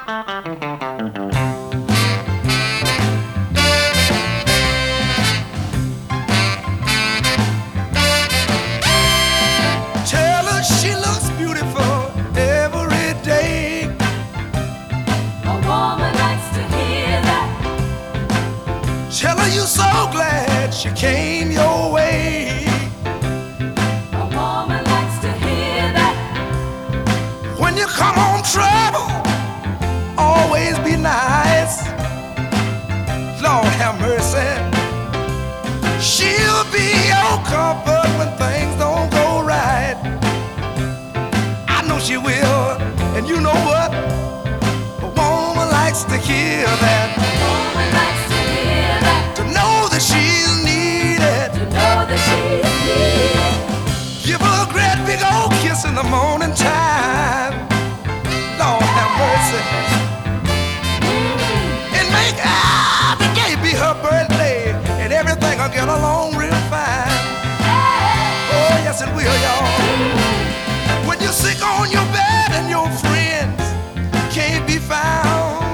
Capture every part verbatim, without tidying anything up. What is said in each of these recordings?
Tell her she looks beautiful every day. A woman likes to hear that. Tell her you're so glad she came your way. A woman likes to hear that. When you come on trouble, always be nice. Lord have mercy. She'll be your comfort when things don't go right. I know she will, and you know what? A woman likes to hear that. A woman likes to hear that. To know that she's needed. To know that she's needed. Give her a great big old kiss in the morning time. Lord have mercy. And make every day be her birthday, and everything will get along real fine. Oh, yes, it will, y'all. When you're sick on your bed and your friends can't be found.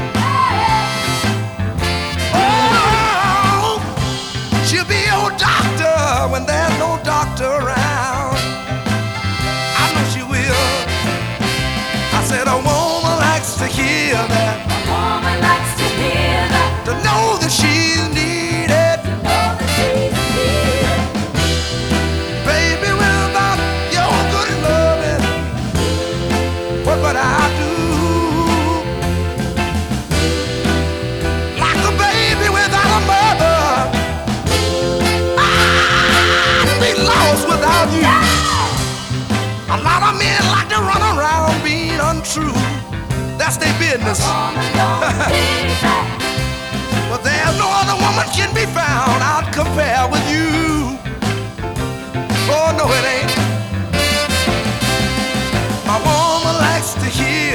Oh, she'll be your doctor when there's no doctor around. I know she will. I said a woman likes to hear that. A woman likes to hear that. To know that she's needed. To know that she's needed. Baby, without your good loving, what would I do? Like a baby without a mother, I'd be lost without you. A lot of men like to run around being untrue. That's their business. A woman don't hear that. But there's no other woman can be found I'd compare with you. Oh, no, it ain't. My woman likes to hear